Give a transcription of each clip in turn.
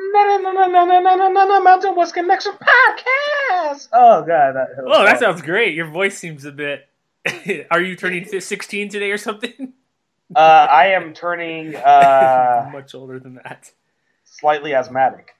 Mountain West Connection podcast. Oh god, that sounds great. Your voice seems a bit. Are you turning 16 today or something? I am turning much older than that. Slightly asthmatic.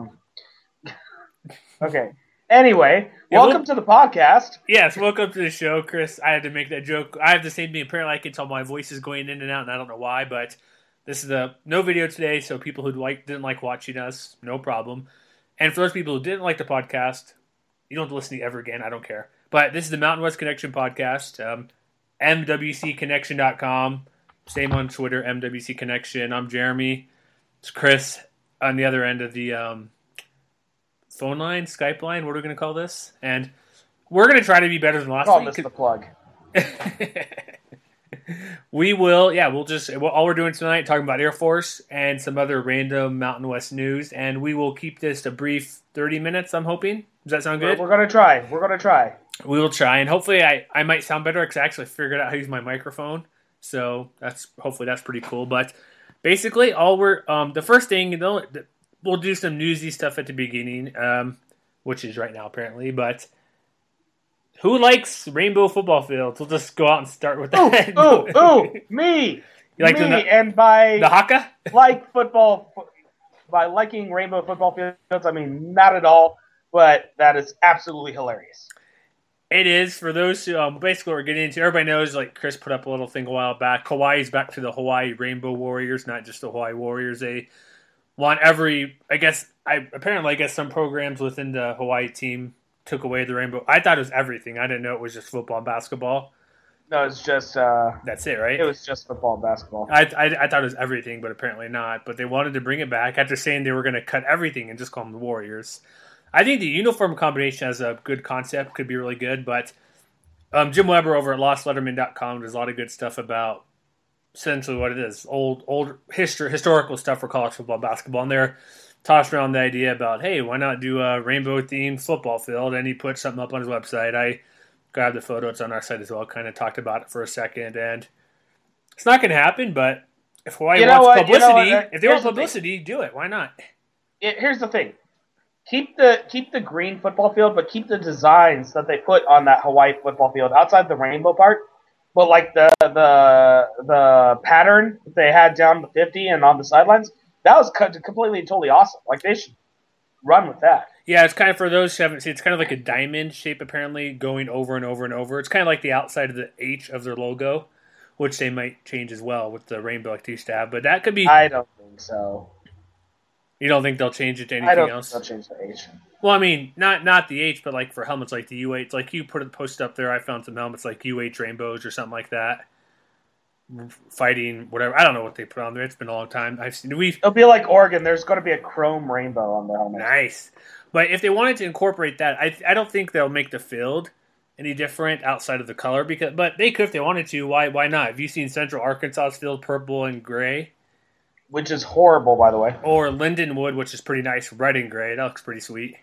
Okay. Anyway, welcome to the podcast. Yes, welcome to the show, Chris. I had to make that joke. I have the same thing. Apparently, I can tell my voice is going in and out, and I don't know why, but this is no video today, so people who didn't like watching us, no problem. And for those people who didn't like the podcast, you don't have to listen to it ever again. I don't care. But this is the Mountain West Connection podcast, MWCconnection.com. Same on Twitter, MWC Connection. I'm Jeremy. It's Chris on the other end of the phone line, Skype line. What are we going to call this? And we're going to try to be better than last week. Call this the plug. We will, all we're doing tonight, talking about Air Force and some other random Mountain West news, and we will keep this a brief 30 minutes, I'm hoping. Does that sound good? We're going to try. We will try, and hopefully I might sound better because I actually figured out how to use my microphone, so hopefully that's pretty cool. But basically, the first thing, we'll do some newsy stuff at the beginning, which is right now apparently, but who likes rainbow football fields? We'll just go out and start with that. Me! You like and by the haka? By liking rainbow football fields, I mean not at all, but that is absolutely hilarious. It is. For those who, basically what we're getting into, everybody knows, like Chris put up a little thing a while back, Hawaii's back to the Hawaii Rainbow Warriors, not just the Hawaii Warriors. They want I guess some programs within the Hawaii team took away the rainbow. I thought it was everything. I didn't know it was just football and basketball. No, it's just... that's it, right? It was just football and basketball. I thought it was everything, but apparently not. But they wanted to bring it back after saying they were going to cut everything and just call them the Warriors. I think the uniform combination has a good concept, could be really good, but Jim Weber over at LostLetterman.com does a lot of good stuff about essentially what it is, old historical stuff for college football and basketball, and they're tossed around the idea about, hey, why not do a rainbow-themed football field, and he put something up on his website. I grabbed the photo, it's on our site as well, kind of talked about it for a second, and it's not going to happen, but if Hawaii wants publicity, if they want publicity, do it. Why not? Here's the thing. Keep the green football field, but keep the designs that they put on that Hawaii football field outside the rainbow part. But like the pattern they had down the 50 and on the sidelines, that was completely and totally awesome. Like they should run with that. Yeah, it's kind of, for those who haven't seen, it's kind of like a diamond shape apparently going over and over and over. It's kind of like the outside of the H of their logo, which they might change as well with the rainbow like they used to have. But that could be... I don't think so. You don't think they'll change it to anything else? I don't think they'll change the H. Well, I mean, not the H, but like for helmets like the UH, like you put a post up there, I found some helmets like UH rainbows or something like that. Fighting, whatever. I don't know what they put on there. It's been a long time. It'll be like Oregon. There's going to be a chrome rainbow on the helmet. Nice. But if they wanted to incorporate that, I don't think they'll make the field any different outside of the color. But they could if they wanted to. Why not? Have you seen Central Arkansas's field purple and gray? Which is horrible, by the way. Or Lindenwood, which is pretty nice, red and gray. That looks pretty sweet.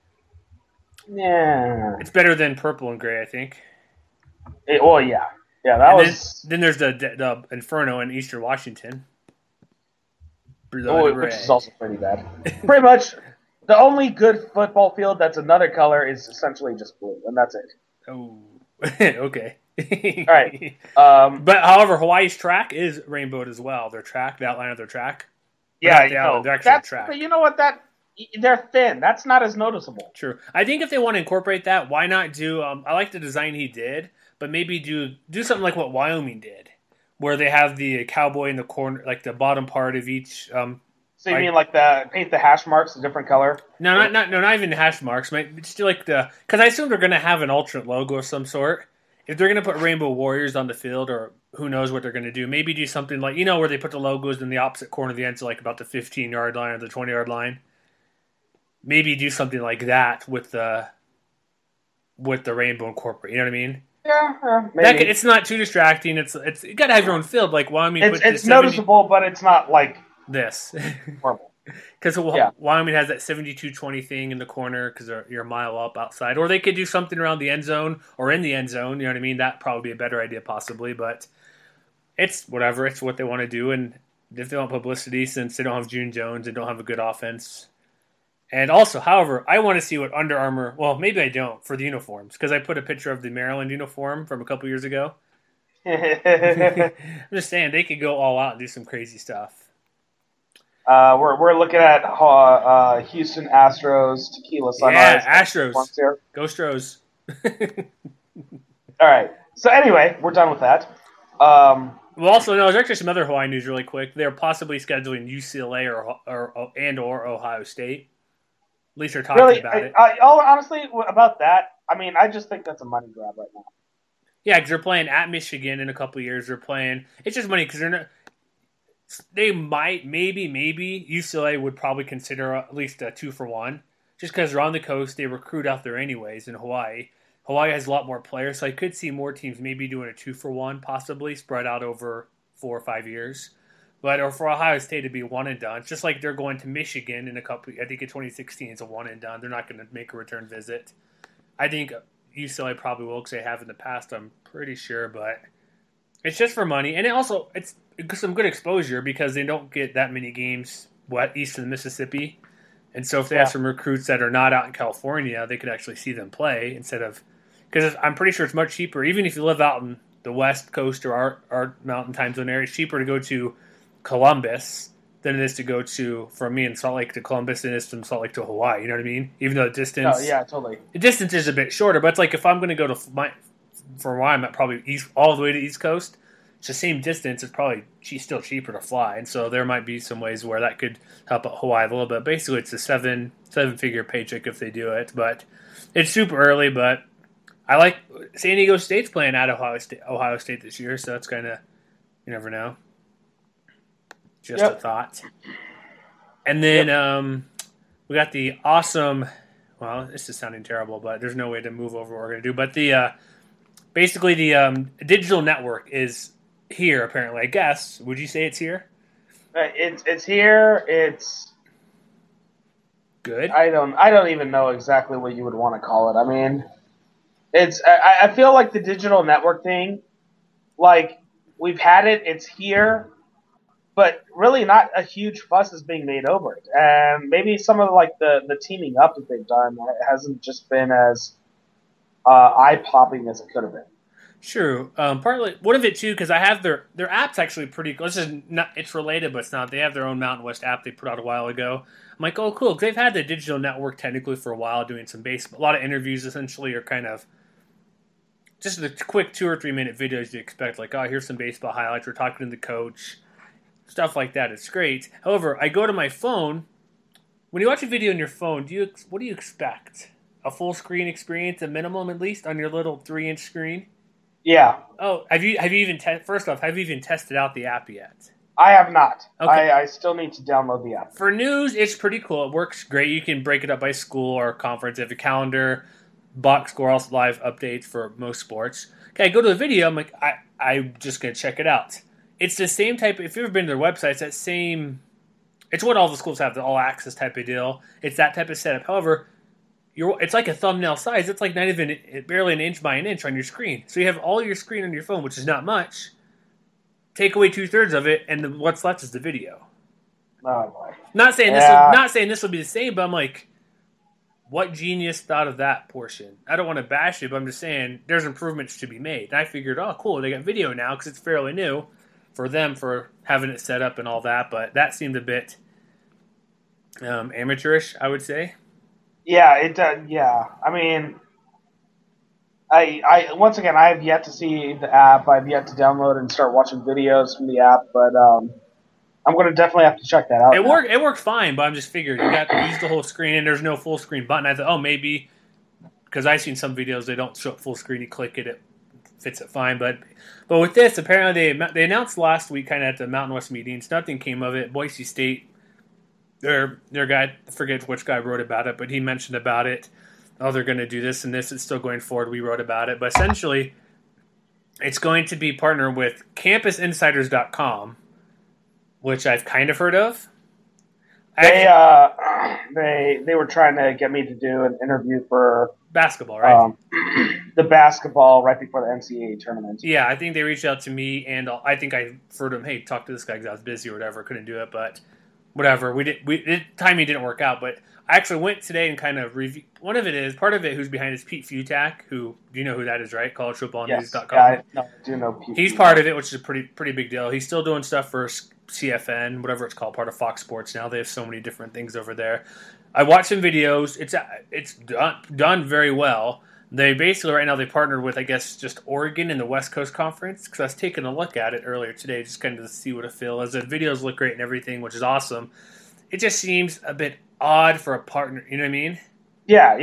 Yeah. It's better than purple and gray, I think. Yeah. Yeah, Then there's the Inferno in Eastern Washington. Which is also pretty bad. Pretty much, the only good football field that's another color is essentially just blue, and that's it. Oh, okay. All right. But however, Hawaii's track is rainbowed as well. The outline of their track. Yeah, they're actually track. But you know what? They're thin. That's not as noticeable. True. I think if they want to incorporate that, why not do? I like the design he did, but maybe do something like what Wyoming did, where they have the cowboy in the corner, like the bottom part of each. So you mean like paint the hash marks a different color? No, not even hash marks. Just do like because I assume they're going to have an alternate logo of some sort. If they're going to put Rainbow Warriors on the field, or who knows what they're going to do, maybe do something like, where they put the logos in the opposite corner of the end, so like about the 15-yard line or the 20-yard line. Maybe do something like that with the rainbow incorporate. You know what I mean? Yeah, maybe. It's not too distracting. It's you got to have your own field. Like Wyoming, it's noticeable, but it's not like this. Horrible. Because Wyoming has that 72-20 thing in the corner because you're a mile up outside. Or they could do something around the end zone or in the end zone. You know what I mean? That'd probably be a better idea possibly. But it's whatever. It's what they want to do. And if they want publicity, since they don't have June Jones and don't have a good offense, And also, however, I want to see what Under Armour. Well, maybe I don't for the uniforms because I put a picture of the Maryland uniform from a couple years ago. I'm just saying they could go all out and do some crazy stuff. We're looking at Houston Astros tequila sunrise. Yeah, Astros. Here. Go Stros. All right. So anyway, we're done with that. Well, also, no, there's actually some other Hawaii news really quick. They're possibly scheduling UCLA or Ohio State. At least they're talking about it. Honestly, about that, I mean, I just think that's a money grab right now. Yeah, because they're playing at Michigan in a couple of years. They're playing. It's just money because they're not. They might, maybe UCLA would probably consider at least a 2-for-1, just because they're on the coast. They recruit out there anyways in Hawaii. Hawaii has a lot more players, so I could see more teams maybe doing a 2-for-1, possibly spread out over 4 or 5 years. But or for Ohio State to be one and done, just like they're going to Michigan in a couple. I think in 2016 it's a one and done. They're not going to make a return visit. I think UCLA probably will because they have in the past. I'm pretty sure, but it's just for money, and it's some good exposure because they don't get that many games east of the Mississippi, and so if they have some recruits that are not out in California, they could actually see them play instead of because I'm pretty sure it's much cheaper. Even if you live out in the West Coast or our mountain time zone area, it's cheaper to go to Columbus than it is to go to from me in Salt Lake to Columbus than it is from Salt Lake to Hawaii. You know what I mean? Even though the distance, totally. The distance is a bit shorter, but it's like if I'm going to go to for why I'm at probably all the way to East Coast. It's the same distance. It's probably still cheaper to fly, and so there might be some ways where that could help out Hawaii a little bit. Basically, it's a seven-figure paycheck if they do it, but it's super early. But I like San Diego State's playing at Ohio State this year, so that's kind of you never know. Just a thought. And then we got the awesome. Well, this is sounding terrible, but there's no way to move over what we're going to do. But the basically the digital network is here apparently. I guess. Would you say it's here? It's here. It's good. I don't even know exactly what you would want to call it. I mean, I feel like the digital network thing, like we've had it. It's here. But really, not a huge fuss is being made over it, and maybe some of like the teaming up that they've done hasn't just been as eye popping as it could have been. Sure, partly one of it too because I have their app's actually pretty. This is not. It's related, but it's not. They have their own Mountain West app they put out a while ago. I'm like, oh, cool. Because they've had the digital network technically for a while, doing some a lot of interviews. Essentially, are kind of just the quick 2 or 3 minute videos you expect. Like, oh, here's some baseball highlights. We're talking to the coach. Stuff like that. It's great. However, I go to my phone. When you watch a video on your phone, what do you expect? A full screen experience, a minimum at least, on your little 3-inch screen? Yeah. Oh, have you even first off, have you even tested out the app yet? I have not. Okay. I still need to download the app. For news, it's pretty cool. It works great. You can break it up by school or conference. You have a calendar, box score, also live updates for most sports. Okay, I go to the video. I'm like, I'm just going to check it out. It's the same type. If you've ever been to their website, it's that same. It's what all the schools have, the all access type of deal. It's that type of setup. However, it's like a thumbnail size. It's like not even barely an inch by an inch on your screen. So you have all your screen on your phone, which is not much. Take away 2/3 of it, and what's left is the video. Oh boy. Not saying this will be the same, but I'm like, what genius thought of that portion? I don't want to bash it, but I'm just saying there's improvements to be made. And I figured, oh, cool, they got video now because it's fairly new for them for having it set up and all that. But that seemed a bit amateurish, I would say. Yeah, it does. Yeah, I mean, I once again, I have yet to see the app. I've yet to download and start watching videos from the app, but I'm going to definitely have to check that out. It worked fine, but I'm just figuring you got to use the whole screen, and there's no full screen button. I thought, oh, maybe because I've seen some videos they don't show full screen. You click it, it fits it fine. But with this, apparently they announced last week, kind of at the Mountain West meetings, nothing came of it. Boise State. Their guy, I forget which guy wrote about it, but he mentioned about it. Oh, they're going to do this and this. It's still going forward. We wrote about it. But essentially, it's going to be partnered with CampusInsiders.com, which I've kind of heard of. They were trying to get me to do an interview for basketball, right? The basketball right before the NCAA tournament. Yeah, I think they reached out to me, and I think I referred to him, hey, talk to this guy because I was busy or whatever, couldn't do it, but whatever. Timing didn't work out, but I actually went today and kind of review. Part of it who's behind is Pete Futak, who, do you know who that is, right? CollegeFootballNews.com. Yes, I do know Pete. He's part of it, which is a pretty big deal. He's still doing stuff for CFN, whatever it's called, part of Fox Sports now. They have so many different things over there. I watched some videos. It's done very well. They basically, right now, they partnered with, I guess, just Oregon and the West Coast Conference, because I was taking a look at it earlier today, just kind of to see what it feels. The videos look great and everything, which is awesome. It just seems a bit odd for a partner, you know what I mean? Yeah.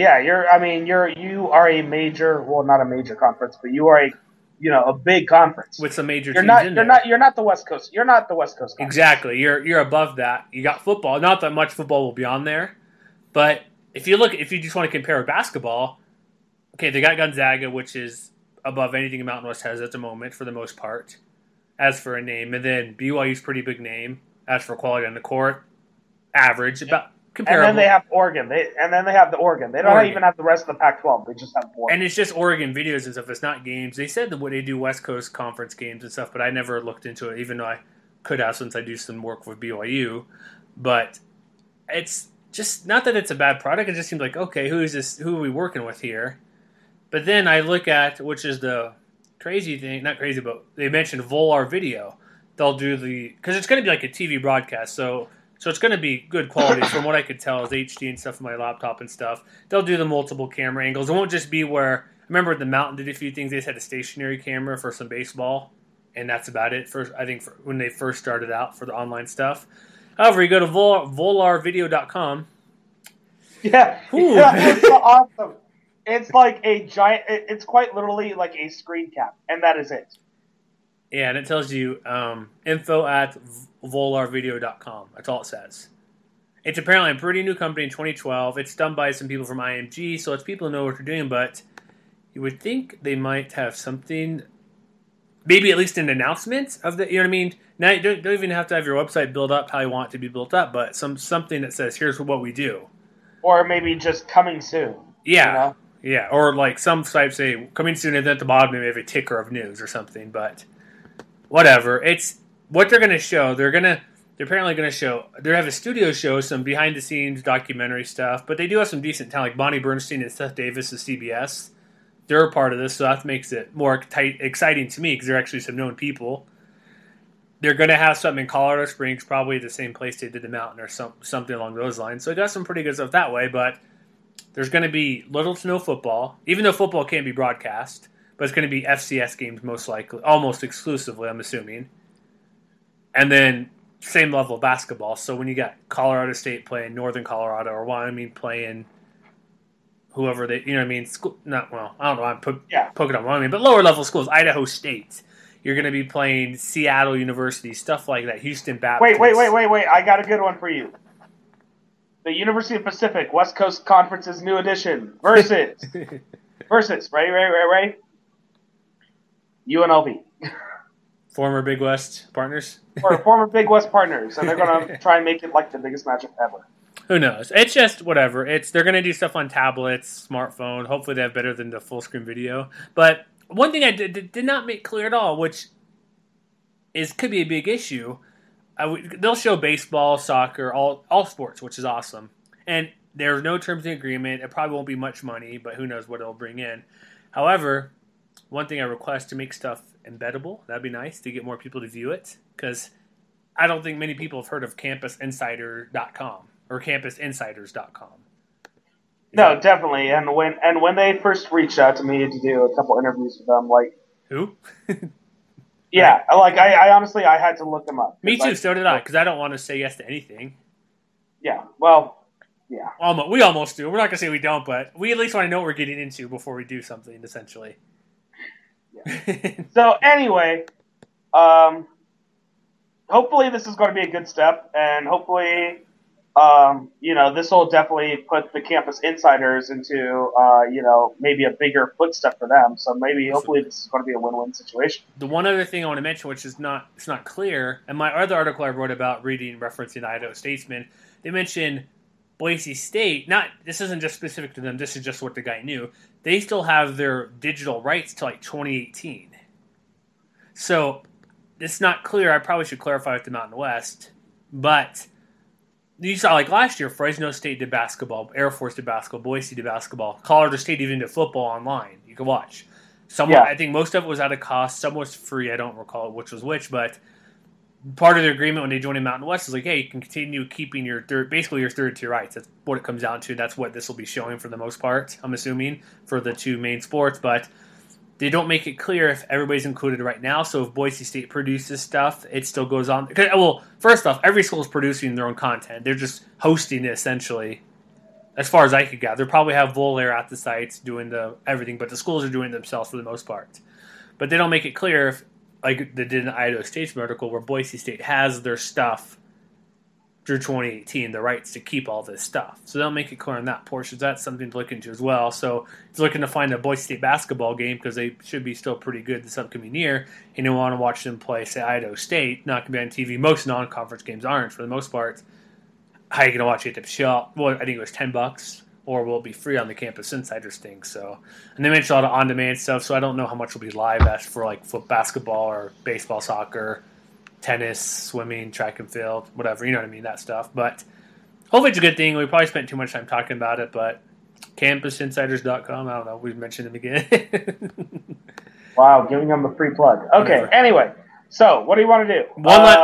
You are a major, well, not a major conference, but you are a big conference with some major teams in there. You're not the West Coast. You're not the West Coast conference. Exactly. You're above that. You got football. Not that much football will be on there, but if you just want to compare with basketball, okay, they got Gonzaga, which is above anything Mountain West has at the moment for the most part, as for a name, and then BYU's pretty big name as for quality on the court, average about. Comparable. And then they have Oregon. They have the Oregon. They don't even have the rest of the Pac-12. They just have Oregon. And it's just Oregon videos and stuff. It's not games. They said that they do West Coast Conference games and stuff, but I never looked into it, even though I could have since I do some work with BYU. But it's just not that it's a bad product. It just seems like, okay, who is this? Who are we working with here? But then I look at, which is the crazy thing, not crazy, but they mentioned Volar Video. They'll do because it's going to be like a TV broadcast, so it's going to be good quality from what I could tell is HD and stuff on my laptop and stuff. They'll do the multiple camera angles. It won't just be where, I remember the Mountain did a few things. They just had a stationary camera for some baseball, and that's about it, when they first started out for the online stuff. However, you go to volarvideo.com. Yeah, it's awesome. It's like a giant, it's quite literally like a screen cap, and that is it. Yeah, and it tells you info at volarvideo.com. That's all it says. It's apparently a pretty new company in 2012. It's done by some people from IMG, so it's people who know what they're doing, but you would think they might have something, maybe at least an announcement of the, you know what I mean? Now you don't even have to have your website built up how you want it to be built up, but something that says, here's what we do. Or maybe just coming soon. Yeah. You know? Yeah, or like some sites say, coming soon, and then at the bottom maybe have a ticker of news or something, but whatever. It's what they're going to show. They're apparently going to show. They have a studio show, some behind the scenes documentary stuff, but they do have some decent talent, like Bonnie Bernstein and Seth Davis of CBS. They're a part of this, so that makes it more exciting to me because they're actually some known people. They're going to have something in Colorado Springs, probably the same place they did the Mountain or something along those lines. So I got some pretty good stuff that way, but there's going to be little to no football, even though football can be broadcast. But it's going to be FCS games most likely, almost exclusively, I'm assuming. And then same level of basketball. So when you got Colorado State playing Northern Colorado or Wyoming playing whoever they, you know what I mean? I don't know. I'm poking on Wyoming, but lower level schools, Idaho State. You're going to be playing Seattle University, stuff like that. Houston Baptist. Wait. I got a good one for you. The University of Pacific West Coast Conference's new edition versus right. UNLV. Former Big West partners? Or former Big West partners, and they're going to try and make it like the biggest matchup ever. Who knows? It's just whatever. They're going to do stuff on tablets, smartphone. Hopefully they have better than the full-screen video. But one thing I did not make clear at all, which could be a big issue, they'll show baseball, soccer, all sports, which is awesome. And there's no terms of agreement. It probably won't be much money, but who knows what it'll bring in. However, one thing I request to make stuff embeddable. That'd be nice to get more people to view it, because I don't think many people have heard of CampusInsider.com or CampusInsiders.com. No, definitely. And when they first reached out to me to do a couple interviews with them, like who? Yeah, like I honestly had to look them up. Me too. So did I, because I don't want to say yes to anything. Yeah. Well. Yeah. We almost do. We're not gonna say we don't, but we at least want to know what we're getting into before we do something. Essentially. Yeah. So anyway, hopefully this is going to be a good step, and hopefully, this will definitely put the Campus Insiders into, maybe a bigger footstep for them. So hopefully this is going to be a win-win situation. The one other thing I want to mention, which is not clear, and my other article I wrote about referencing Idaho Statesman, they mentioned Boise State. This isn't just specific to them. This is just what the guy knew. They still have their digital rights to 2018. So it's not clear. I probably should clarify with the Mountain West, but you saw like last year, Fresno State did basketball, Air Force did basketball, Boise did basketball, Colorado State even did football online. You can watch. I think most of it was at a cost. Some was free. I don't recall which was which, but part of their agreement when they joined Mountain West is like, hey, you can continue keeping your third tier rights. That's what it comes down to. That's what this will be showing for the most part, I'm assuming, for the two main sports. But they don't make it clear if everybody's included right now. So if Boise State produces stuff, it still goes on. Well, first off, every school is producing their own content. They're just hosting it essentially. As far as I could gather, they probably have Volair at the sites doing everything, but the schools are doing it themselves for the most part. But they don't make it clear if, like they did in the Idaho State article, where Boise State has their stuff through 2018, the rights to keep all this stuff. So they'll make it clear on that portion. So that's something to look into as well. So if you're looking to find a Boise State basketball game, because they should be still pretty good this upcoming year, and you want to watch them play, say, Idaho State, not going to be on TV. Most non-conference games aren't, for the most part. How are you going to watch it at the shop? Well, I think it was $10, or will it be free on the Campus Insiders thing? So, and they mentioned a lot of on-demand stuff, so I don't know how much will be live as for like basketball or baseball, soccer, tennis, swimming, track and field, whatever, you know what I mean, that stuff. But hopefully it's a good thing. We probably spent too much time talking about it, but campusinsiders.com, I don't know, we've mentioned them again. Wow, giving them a free plug. Okay, whatever. Anyway, so what do you want to do?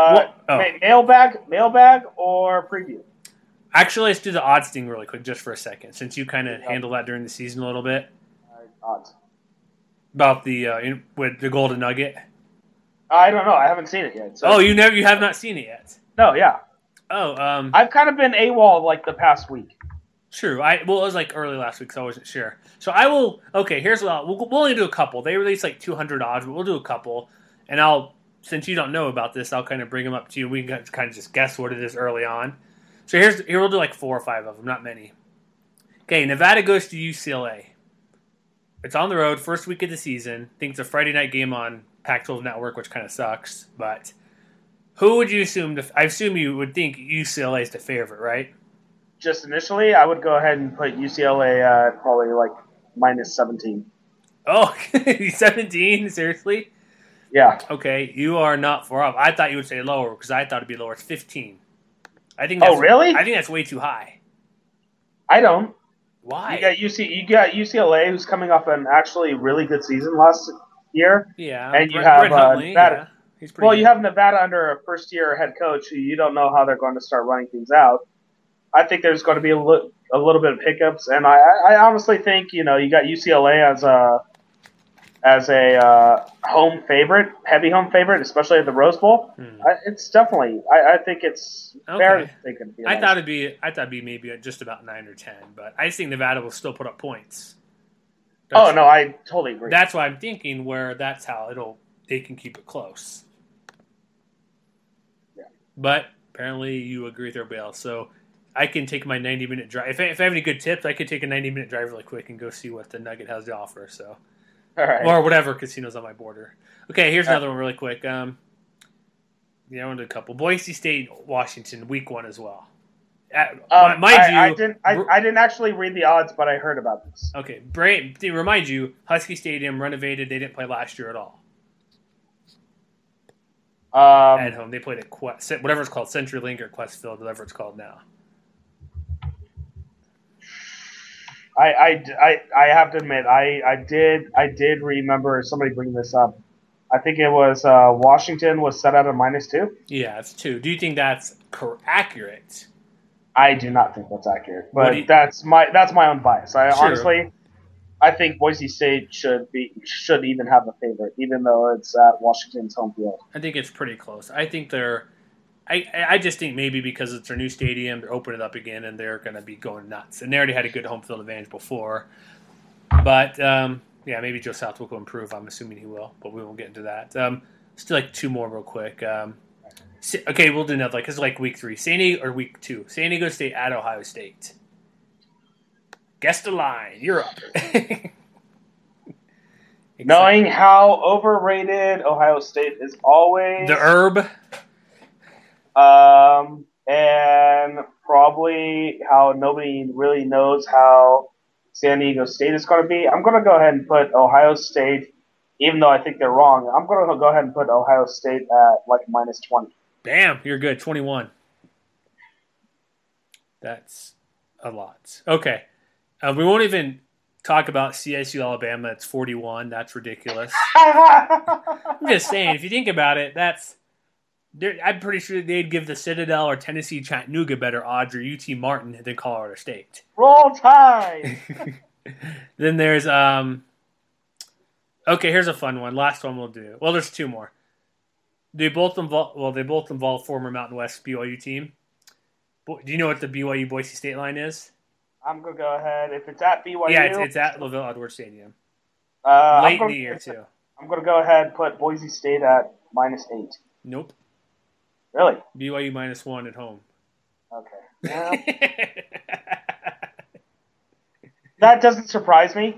Mailbag or preview? Actually, let's do the odds thing really quick just for a second, since you kind of handled that during the season a little bit. Odds. About the with the Golden Nugget. I don't know. I haven't seen it yet. So. You have not seen it yet? No, yeah. I've kind of been AWOL like the past week. True. It was like early last week, so I wasn't sure. So I will. Okay, here's what we'll only do a couple. They released like 200 odds, but we'll do a couple. And since you don't know about this, I'll kind of bring them up to you. We can kind of just guess what it is early on. So here we'll do like 4 or 5 of them, not many. Okay, Nevada goes to UCLA. It's on the road, first week of the season. I think it's a Friday night game on Pac-12 Network, which kind of sucks. But who would you assume? I assume you would think UCLA is the favorite, right? Just initially, I would go ahead and put UCLA at probably like minus 17. Oh, 17? Seriously? Yeah. Okay, you are not far off. I thought you would say lower because I thought it'd be lower. It's 15. Really? I think that's way too high. I don't. Why? You got UCLA, who's coming off an actually really good season last year. Yeah. And you have Huntley, Nevada. Yeah. He's pretty good. You have Nevada under a first-year head coach who you don't know how they're going to start running things out. I think there's going to be a little bit of hiccups, and I honestly think you got UCLA as a home favorite, heavy home favorite, especially at the Rose Bowl. It's definitely. I think it's fair to think it'd be. I thought it'd be maybe just about 9 or 10, but I just think Nevada will still put up points. I totally agree. That's why I'm thinking that's how they can keep it close. Yeah. But apparently you agree with everybody else, so I can take my 90-minute drive. If I have any good tips, I could take a 90-minute drive really quick and go see what the Nugget has to offer. So. All right. Or whatever casino's on my border. Okay, here's another one really quick. I want to do a couple. Boise State, Washington, week 1 as well. I didn't actually read the odds, but I heard about this. Okay, to remind you, Husky Stadium renovated. They didn't play last year at all. At home, they played at whatever it's called, CenturyLink or Questfield, whatever it's called now. I have to admit, I did remember somebody bringing this up. I think it was Washington was set at a -2. Yeah, it's 2. Do you think that's accurate? I do not think that's accurate, but that's my own bias. Honestly, I think Boise State should even have a favorite, even though it's at Washington's home field. I think it's pretty close. I think they're. I just think maybe because it's their new stadium, they're opening it up again, and they're going to be going nuts. And they already had a good home field advantage before. But, maybe Joe Southwick will improve. I'm assuming he will, but we won't get into that. Still like 2 more real quick. Okay, we'll do another. It's like week 3. Or week 2. San Diego State at Ohio State. Guess the line. You're up. Knowing how overrated Ohio State is always. The herb. And probably how nobody really knows how San Diego State is going to be. I'm going to go ahead and put Ohio State, even though I think they're wrong, I'm going to go ahead and put Ohio State at like -20. Bam, you're good. 21. That's a lot. Okay. We won't even talk about CSU Alabama. It's 41. That's ridiculous. I'm just saying, if you think about it, I'm pretty sure they'd give the Citadel or Tennessee Chattanooga better odds or UT Martin than Colorado State. Roll Tide! Then there's okay, here's a fun one. Last one we'll do. Well, there's two more. They both involve former Mountain West BYU team. Do you know what the BYU Boise State line is? I'm going to go ahead. If it's at BYU... Yeah, it's at LaVelle Edwards Stadium. Late in the year, too. I'm going to go ahead and put Boise State at -8. Nope. Really? BYU -1 at home. Okay. Yeah. That doesn't surprise me.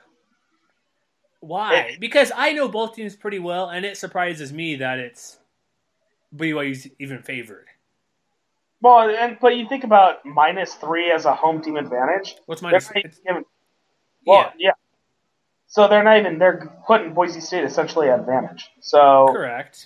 Why? Because I know both teams pretty well, and it surprises me that it's BYU's even favored. Well, but you think about -3 as a home team advantage. What's minus? Yeah. So they're putting Boise State essentially at advantage. So correct.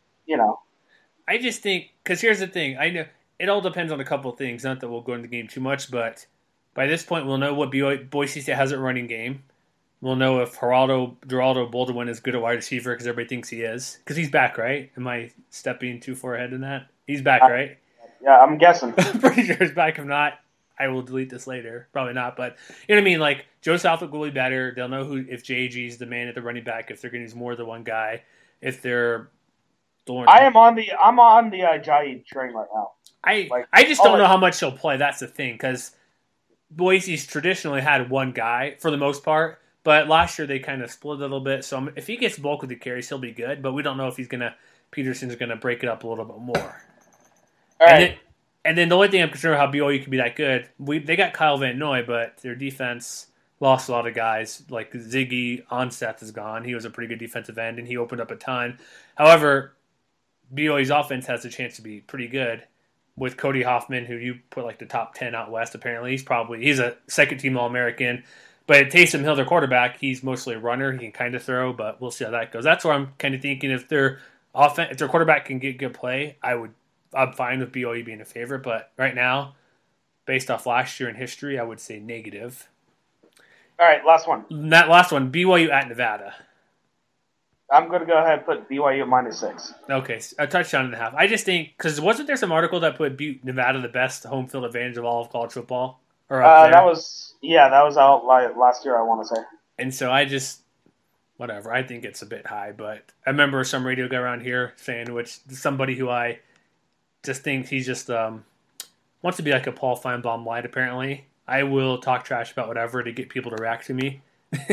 I just think, because here's the thing. I know it all depends on a couple of things. Not that we'll go into the game too much, but by this point we'll know what Boise State has at running game. We'll know if Geraldo Baldwin is good at wide receiver because everybody thinks he is. Because he's back, right? Am I stepping too far ahead in that? He's back, right? Yeah, I'm guessing. I'm pretty sure he's back. If not, I will delete this later. Probably not, but you know what I mean? Like, Joe Southwick will be better. They'll know if JG is the man at the running back, if they're going to use more than one guy, if they're... I'm on the Ajayi train right now. I just don't know how much he'll play. That's the thing, because Boise's traditionally had one guy for the most part, but last year they kind of split a little bit. So if he gets bulk of the carries, he'll be good, but we don't know if Peterson's going to break it up a little bit more. All right. And then the only thing I'm concerned about how BYU can be that good, they got Kyle Van Noy, but their defense lost a lot of guys. Like Ziggy Onseth is gone. He was a pretty good defensive end, and he opened up a ton. However, BYU's offense has a chance to be pretty good with Cody Hoffman, who you put like the top 10 out west. Apparently, he's a second-team All-American. But Taysom Hill, their quarterback, he's mostly a runner. He can kind of throw, but we'll see how that goes. That's where I'm kind of thinking if their quarterback can get good play, I'm fine with BYU being a favorite, but right now, based off last year in history, I would say negative. All right, last one. That last one, BYU at Nevada. I'm going to go ahead and put BYU at -6. Okay, a touchdown and a half. I just think, because wasn't there some article that put Nevada the best home field advantage of all of college football? That was out last year, I want to say. And so whatever, I think it's a bit high, but I remember some radio guy around here saying, somebody who I just think he just wants to be like a Paul Feinbaum light, apparently. I will talk trash about whatever to get people to react to me.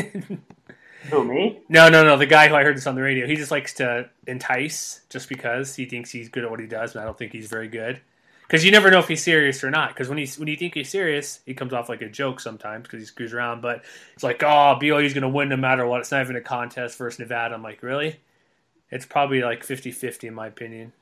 Who, me? No, the guy who I heard this on the radio. He just likes to entice just because he thinks he's good at what he does, but I don't think he's very good. Because you never know if he's serious or not. Because when you think he's serious, he comes off like a joke sometimes because he screws around. But it's like, BYU's going to win no matter what. It's not even a contest versus Nevada. I'm like, really? It's probably like 50-50 in my opinion.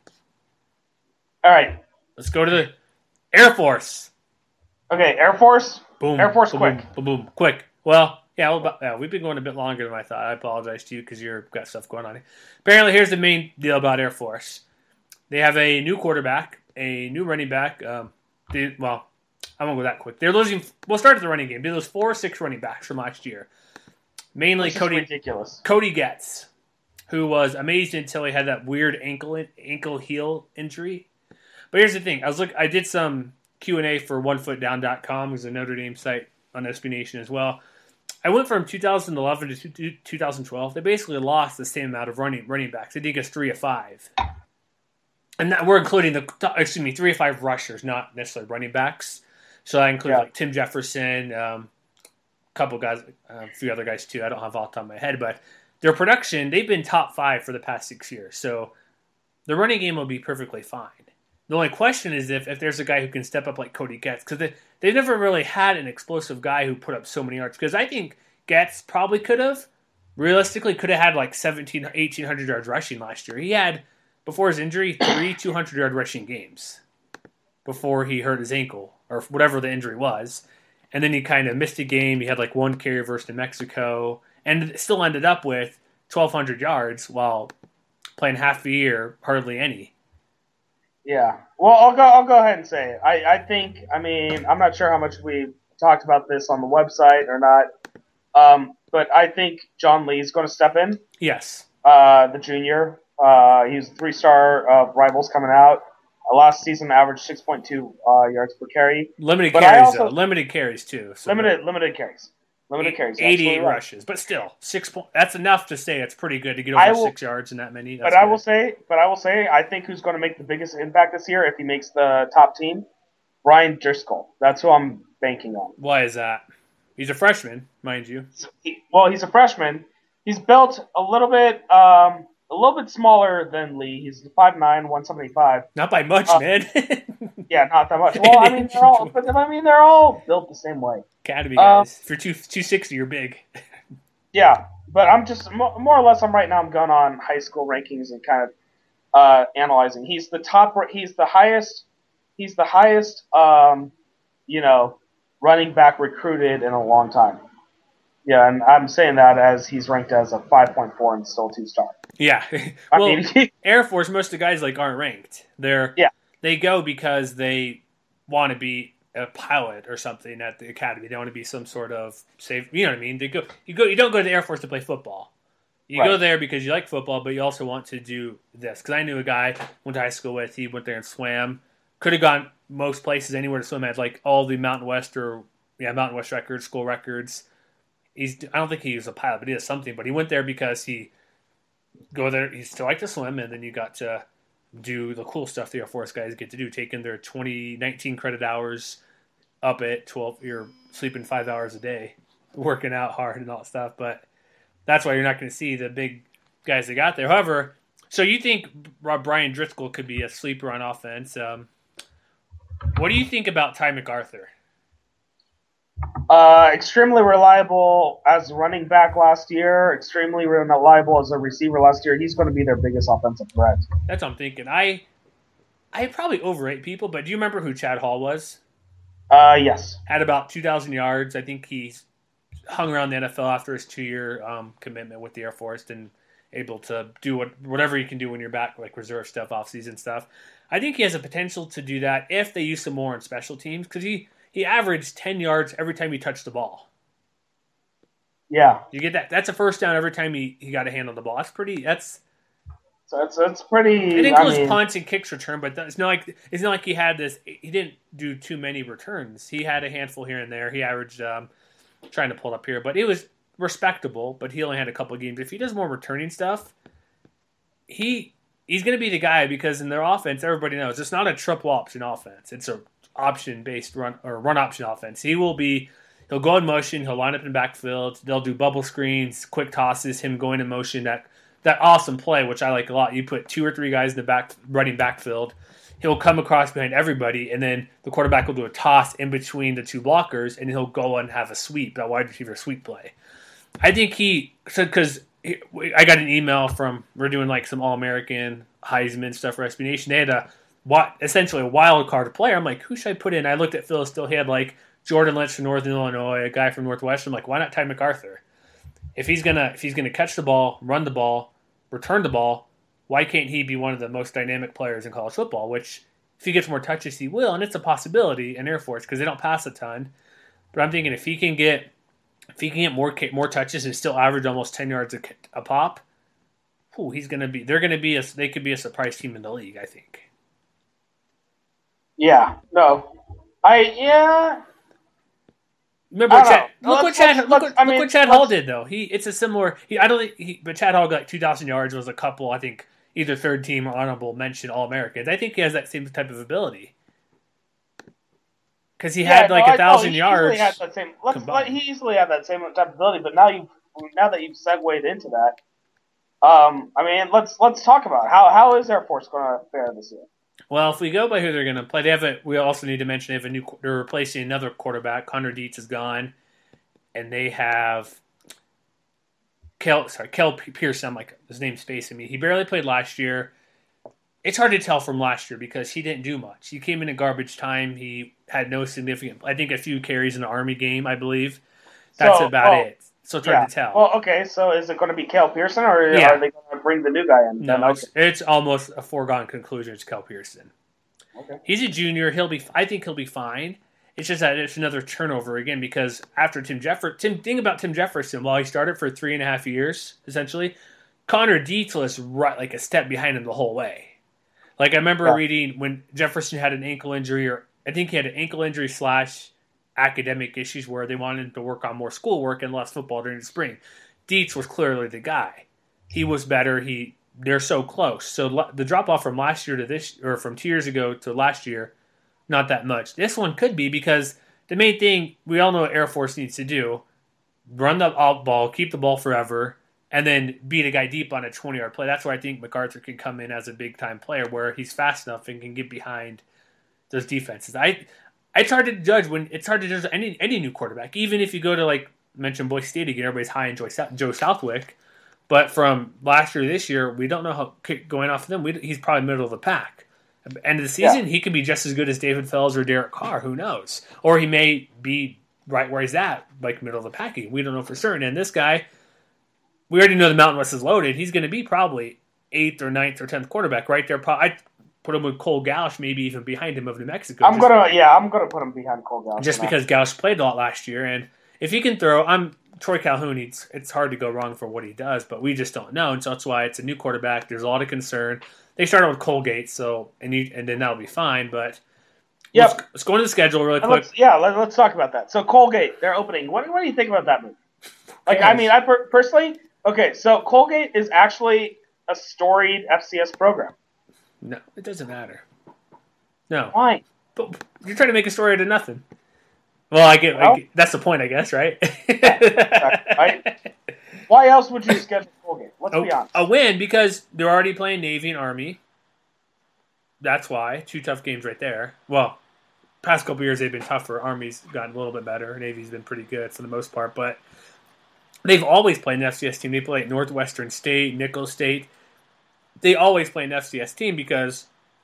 All right. Let's go to the Air Force. Okay, Air Force. Boom. Air Force, boom, quick. Boom, boom, quick. Well, we've been going a bit longer than I thought. I apologize to you because you've got stuff going on. Apparently, here's the main deal about Air Force. They have a new quarterback, a new running back. I won't go that quick. They're losing. We'll start at the running game. They lose 4 or 6 running backs from last year. Mainly Cody Getz, who was amazing until he had that weird ankle heel injury. But here's the thing. I did some Q&A for OneFootDown.com, which is a Notre Dame site on SB Nation as well. I went from 2011 to 2012. They basically lost the same amount of running backs. They did get 3 of 5. And we're including 3 of 5 rushers, not necessarily running backs. So that includes like Tim Jefferson, a couple guys, a few other guys too. I don't have all the top of my head, but their production, they've been top 5 for the past 6 years. So the running game will be perfectly fine. The only question is if there's a guy who can step up like Cody Getz, because they've never really had an explosive guy who put up so many yards. Because I think Getz probably could have had like 1,800 yards rushing last year. He had, before his injury, 3 200-yard rushing games before he hurt his ankle or whatever the injury was. And then he kind of missed a game. He had like 1 carry versus New Mexico and still ended up with 1,200 yards while playing half the year, hardly any. Yeah. Well, I'll go ahead and say it. I think. I mean, I'm not sure how much we talked about this on the website or not. But I think John Lee's going to step in. Yes. The junior. He's a 3-star Rivals coming out. Last season averaged 6.2 yards per carry. Limited But carries, also, though. Limited carries, too. So limited carries. Limited carries. 88 right. rushes. But still, 6 points. That's enough to say it's pretty good to get over 6 yards and that many. That's I will say, I think who's going to make the biggest impact this year if he makes the top team? Brian Driscoll. That's who I'm banking on. Why is that? He's a freshman, mind you. He's a freshman. He's built a little bit smaller than Lee. He's 5'9", 175. Not by much, man. Yeah, not that much. Well, I mean, they're all built the same way. Academy guys. If you're 260, you're big. Yeah, but I'm just more or less. Right now. I'm going on high school rankings and kind of analyzing. He's the top. He's the highest. He's the highest. Running back recruited in a long time. Yeah, and I'm saying that as he's ranked as a 5.4 and still 2-star. Yeah. Well, Air Force, most of the guys aren't ranked. They go because they want to be a pilot or something at the academy. They want to be some sort of safe. You know what I mean? You don't go to the Air Force to play football. You go there because you like football, but you also want to do this. Because I knew a guy went to high school with. He went there and swam. Could have gone most places anywhere to swim at, like all the Mountain West records, school records. I don't think he was a pilot, but he has something. But he went there because he still liked to swim, and then you got to do the cool stuff the Air Force guys get to do, taking their 2019 credit hours up at 12. You're sleeping 5 hours a day, working out hard and all that stuff. But that's why you're not going to see the big guys that got there. However, so you think Brian Driscoll could be a sleeper on offense. What do you think about Ty MacArthur? Extremely reliable as a running back last year. Extremely reliable as a receiver last year. He's going to be their biggest offensive threat. That's what I'm thinking. I probably overrate people, but do you remember who Chad Hall was? Yes. Had about 2,000 yards. I think he's hung around the NFL after his 2-year commitment with the Air Force and able to do whatever you can do when you're back, like reserve stuff, off-season stuff. I think he has a potential to do that if they use some more on special teams, because he averaged 10 yards every time he touched the ball. Yeah. You get that. That's a first down every time he got a hand on the ball. That's pretty. That's pretty. It includes punts and kicks return, but it's not like he had this. He didn't do too many returns. He had a handful here and there. He averaged trying to pull it up here, but it was respectable. But he only had a couple of games. If he does more returning stuff, he's going to be the guy, because in their offense, everybody knows it's not a triple option offense. It's a option based run option offense. He'll go in motion. He'll line up in backfield. They'll do bubble screens, quick tosses. Him going in motion. That awesome play, which I like a lot. You put 2 or 3 guys in the back running backfield. He'll come across behind everybody, and then the quarterback will do a toss in between the 2 blockers, and he'll go and have a sweep, that wide receiver sweep play. I think because I got an email from, we're doing like some All-American Heisman stuff for SB Nation. They had essentially a wild card player. I'm like, who should I put in? I looked at Phil. Still, he had like Jordan Lynch from Northern Illinois, a guy from Northwestern. I'm like, why not Ty MacArthur? If he's gonna catch the ball, run the ball, return the ball, why can't he be one of the most dynamic players in college football? Which, if he gets more touches, he will, and it's a possibility in Air Force because they don't pass a ton. But I'm thinking if he can get more touches and still average almost 10 yards a pop, they could be a surprise team in the league, I think. Yeah. No. Remember, look what Chad Hall did, though. But Chad Hall got 2,000 yards, was a couple, I think, either third team or honorable mention All-Americans. I think he has that same type of ability. Because he had 1,000 yards. He easily had that same type of ability, but now that you've segued into that, let's talk about it. How is Air Force going to fare this year? Well, if we go by who they're going to play, we also need to mention they're replacing another quarterback. Connor Dietz is gone, and they have Kel Pearson. His name's spacing me. He barely played last year. It's hard to tell from last year because he didn't do much. He came in garbage time. He had no significant. I think a few carries in the Army game, I believe. That's about it. So it's hard to tell. Well, okay. So is it going to be Kel Pearson, or are they going to bring the new guy in? No, it's almost a foregone conclusion. It's Kel Pearson. Okay. He's a junior. I think he'll be fine. It's just that it's another turnover again because after Tim thing about Tim Jefferson, while he started for 3.5 years, essentially, Connor Dietz was right like a step behind him the whole way. Like I remember reading when Jefferson had an ankle injury, or I think he had an ankle injury / academic issues where they wanted him to work on more schoolwork and less football during the spring. Dietz was clearly the guy. He was better. They're so close. So the drop off from last year to this, or from 2 years ago to last year, not that much. This one could be because the main thing we all know what Air Force needs to do: run the out ball, keep the ball forever, and then beat a guy deep on a 20-yard play. That's where I think MacArthur can come in as a big time player, where he's fast enough and can get behind those defenses. It's hard to judge any new quarterback, even if you go to like mention Boise State again. Everybody's high on Joe Southwick. But from last year to this year, we don't know how going off of them. He's probably middle of the pack. At the end of the season, he could be just as good as David Fells or Derek Carr. Who knows? Or he may be right where he's at, like middle of the pack. We don't know for certain. And this guy, we already know the Mountain West is loaded. He's going to be probably 8th or 9th or 10th quarterback right there. I put him with Cole Gausch, maybe even behind him of New Mexico. I'm gonna put him behind Cole Gausch. Just because Gausch played a lot last year, and if he can throw, Troy Calhoun, it's hard to go wrong for what he does, but we just don't know, and so that's why it's a new quarterback. There's a lot of concern. They started with Colgate, and then that'll be fine. But let's go into the schedule really quick. Let's talk about that. So Colgate, they're opening. What do you think about that move? Like, I mean, personally, okay. So Colgate is actually a storied FCS program. No, it doesn't matter. No, why? But you're trying to make a story out of nothing. Well, that's the point, I guess, right? Exactly, right? Why else would you schedule Colgate? Let's be honest. A win because they're already playing Navy and Army. That's why. 2 tough games right there. Well, past couple years they've been tougher. Army's gotten a little bit better. Navy's been pretty good for the most part, but they've always played an FCS team. They play at Northwestern State, Nicholls State. They always play an FCS team because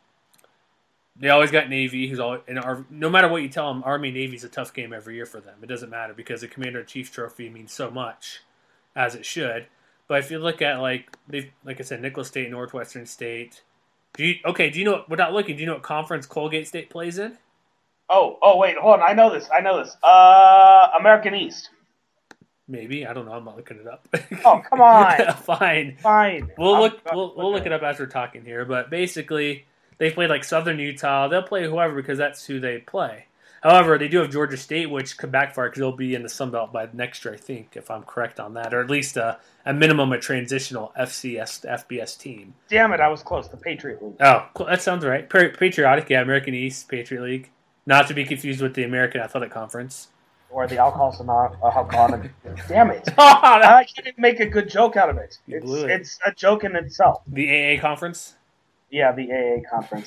they always got Navy, who's all no matter what you tell them, Army Navy's a tough game every year for them. It doesn't matter because the Commander-in-Chief's trophy means so much, as it should. But if you look at like I said, Nicholls State, Northwestern State. Do you know without looking? Do you know what conference Colgate State plays in? Oh, wait, hold on. I know this. American East. Maybe, I don't know. I'm not looking it up. Oh, come on. Fine. We'll look it up as we're talking here. But basically, they played like Southern Utah. They'll play whoever because that's who they play. However, they do have Georgia State, which could backfire because they'll be in the Sun Belt by next year, I think, if I'm correct on that, or at least a minimum a transitional FCS to FBS team. Damn it, I was close. The Patriot League. Oh, cool. That sounds right. Patriotic, yeah, American East, Patriot League. Not to be confused with the American Athletic Conference. Or the Alcoholic. Damn it. I can't make a good joke out of it. It's a joke in itself. The AA Conference? Yeah, the AA Conference.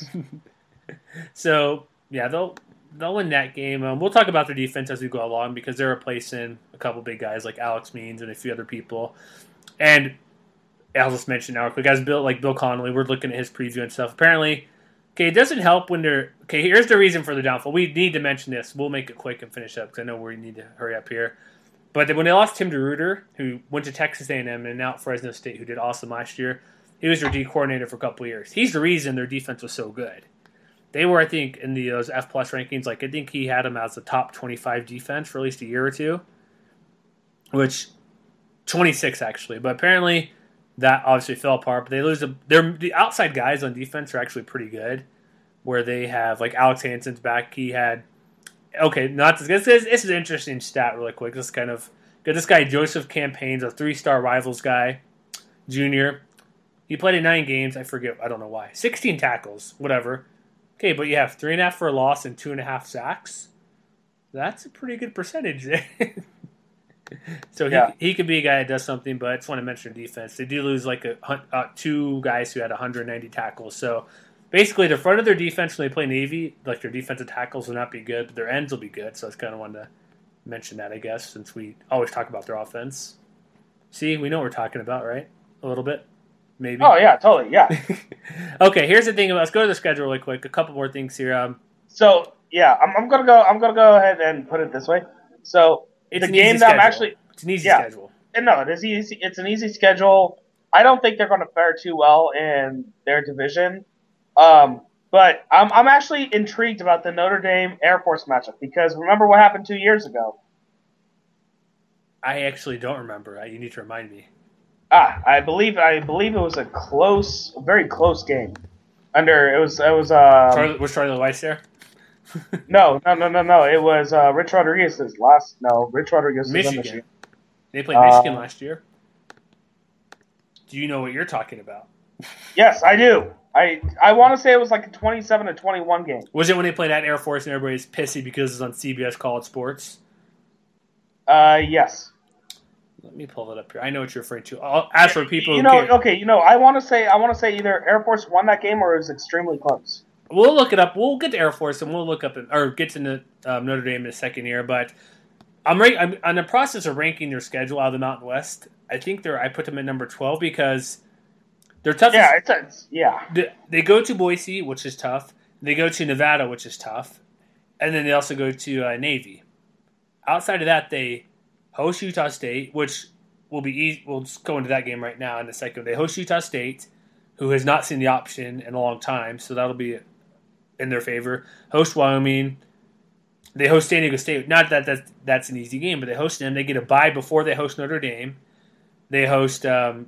So, yeah, they'll win that game. We'll talk about their defense as we go along because they're replacing a couple big guys like Alex Means and a few other people. And I'll just mention now, guys, Bill Connolly, we're looking at his preview and stuff. Apparently, it doesn't help when they're... Okay, here's the reason for the downfall. We need to mention this. We'll make it quick and finish up because I know we need to hurry up here. But when they lost Tim DeRuyter, who went to Texas A&M and now at Fresno State, who did awesome last year, he was their D coordinator for a couple of years. He's the reason their defense was so good. They were, I think, in those F+ rankings. I think he had them as a top 25 defense for at least a year or two, which 26 actually. But apparently, that obviously fell apart. But they lose the outside guys on defense are actually pretty good. Where they have like Alex Hansen's back. He had this is an interesting stat really quick. This is kind of good. This guy Joseph Campaigns, a 3-star Rivals guy, junior. He played in 9 games. I forget. I don't know why. 16 tackles, whatever. Okay, but you have 3.5 for a loss and 2.5 sacks. That's a pretty good percentage. So he could be a guy that does something, but I just want to mention defense. They do lose like 2 guys who had 190 tackles. So basically, the front of their defense when they play Navy, like their defensive tackles will not be good, but their ends will be good. So I just kind of wanted to mention that, I guess, since we always talk about their offense. See, we know what we're talking about, right? A little bit. Maybe. Oh, yeah, totally, yeah. Okay, here's the thing. Let's go to the schedule really quick. A couple more things here. I'm gonna go ahead and put it this way. So it's the game that I'm actually it's an easy schedule. No, it is easy. It's an easy schedule. I don't think they're going to fare too well in their division. But I'm actually intrigued about the Notre Dame Air Force matchup because remember what happened 2 years ago? I actually don't remember. You need to remind me. I believe it was a very close game. Was Charlie Weiss there? No. It was Rich Rodriguez's last. No, Rich Rodriguez was in Michigan. They played Michigan last year. Do you know what you're talking about? Yes, I do. I want to say it was like a 27-21 game. Was it when they played at Air Force and everybody's pissy because it's on CBS College Sports? Yes. Let me pull it up here. I know what you're referring to. As for people who okay, I want to say either Air Force won that game or it was extremely close. We'll look it up. We'll get to Air Force and we'll look up or get to Notre Dame in a second here. But I'm in the process of ranking their schedule out of the Mountain West. I think I put them at number 12 because they're tough. Yeah, They go to Boise, which is tough. They go to Nevada, which is tough, and then they also go to Navy. Outside of that, they host Utah State, which will be easy. We'll just go into that game right now in a second. They host Utah State, who has not seen the option in a long time, so that'll be in their favor. Host Wyoming. They host San Diego State. Not that that's an easy game, but they host them. They get a bye before they host Notre Dame. They host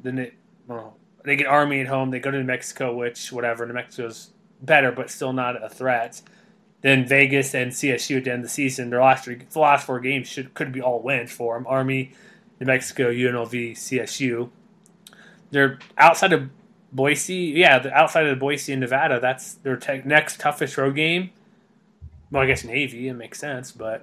they get Army at home. They go to New Mexico, which whatever. New Mexico's better, but still not a threat. Then Vegas and CSU at the end of the season. The last 4 games could be all wins for them. Army, New Mexico, UNLV, CSU. They're outside of Boise. Yeah, outside of Boise and Nevada. That's their next toughest road game. Well, I guess Navy. It makes sense, but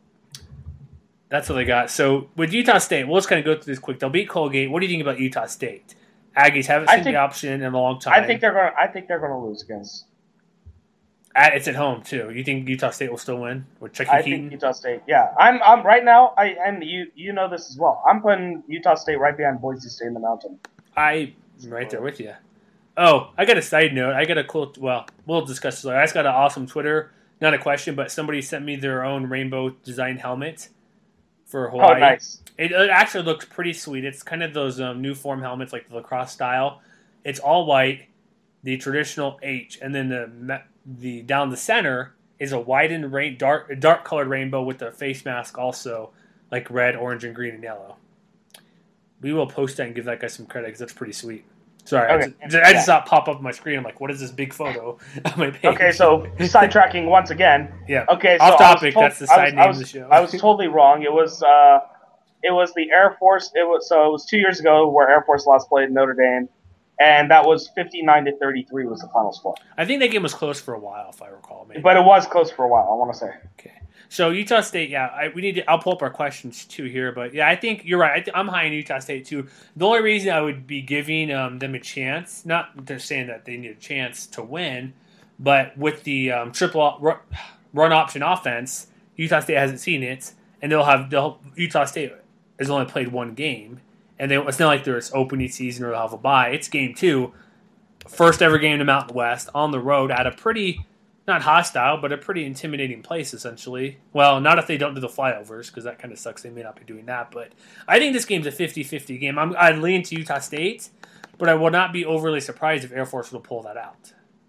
that's what they got. So with Utah State, we'll just kind of go through this quick. They'll beat Colgate. What do you think about Utah State? Aggies haven't seen the option in a long time. I think they're going to lose against. It's at home too. You think Utah State will still win with Chucky Keaton? Think Utah State. Yeah, I'm right now. And you know this as well. I'm putting Utah State right behind Boise State in the Mountain. I'm right there with you. Oh, I got a side note. I got a cool. Well, we'll discuss this later. I just got an awesome Twitter. Not a question, but somebody sent me their own rainbow design helmet for Hawaii. Oh, nice. It actually looks pretty sweet. It's kind of those new form helmets, like the lacrosse style. It's all white, the traditional H, and then the down the center is a widened dark colored rainbow with the face mask also, like red, orange, and green and yellow. We will post that and give that guy some credit because that's pretty sweet. Sorry, okay. I just saw it pop up on my screen. I'm like, what is this big photo on my page? Okay, so sidetracking once again. Yeah. Okay, so off topic. That's the side name of the show. I was totally wrong. It was the Air Force. It was 2 years ago where Air Force last played Notre Dame, and that was 59-33 was the final score. I think that game was close for a while, if I recall. Maybe. But it was close for a while. I want to say. Okay. So Utah State, yeah, I'll pull up our questions too here, but yeah, I think you're right. I'm high in Utah State too. The only reason I would be giving them a chance, not they're saying that they need a chance to win, but with the triple run option offense, Utah State hasn't seen it, and Utah State has only played 1 game, and it's not like there's opening season or they'll have a bye. It's game 2, first ever game in the Mountain West on the road at a pretty. Not hostile, but a pretty intimidating place, essentially. Well, not if they don't do the flyovers, because that kind of sucks. They may not be doing that. But I think this game's a 50-50 game. I'd lean to Utah State, but I will not be overly surprised if Air Force will pull that out.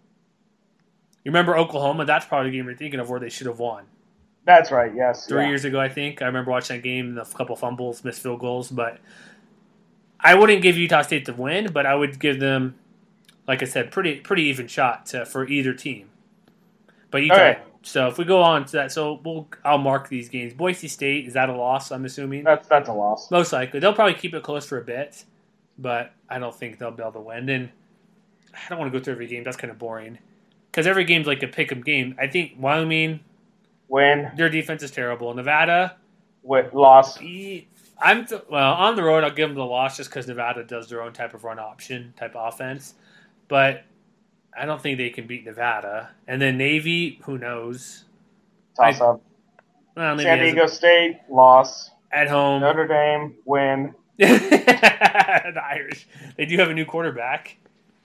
You remember Oklahoma? That's probably the game you're thinking of where they should have won. That's right, yes. 3 years ago, I think. I remember watching that game, a couple fumbles, missed field goals. But I wouldn't give Utah State the win, but I would give them, like I said, pretty even shot for either team. But Utah. Right. So if we go on to that, I'll mark these games. Boise State, is that a loss? I'm assuming that's a loss. Most likely, they'll probably keep it close for a bit, but I don't think they'll be able to win. And I don't want to go through every game. That's kind of boring because every game's like a pick'em game. I think Wyoming win. Their defense is terrible. Nevada loss. On the road, I'll give them the loss just because Nevada does their own type of run option type of offense, but. I don't think they can beat Nevada. And then Navy, who knows? Toss up. San Diego State, loss. At home. Notre Dame, win. The Irish. They do have a new quarterback.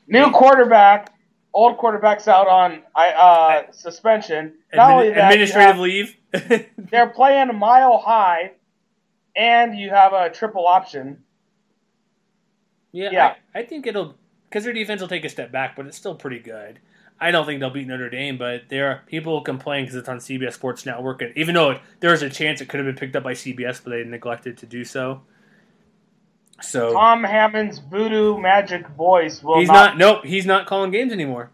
Old quarterback's out on suspension. Not only that, administrative leave. They're playing a Mile High, and you have a triple option. Yeah. I think it'll... Because their defense will take a step back, but it's still pretty good. I don't think they'll beat Notre Dame, but there are people complain because it's on CBS Sports Network, and even though there's a chance it could have been picked up by CBS, but they neglected to do so. So Tom Hammond's voodoo magic voice will Nope, he's not calling games anymore.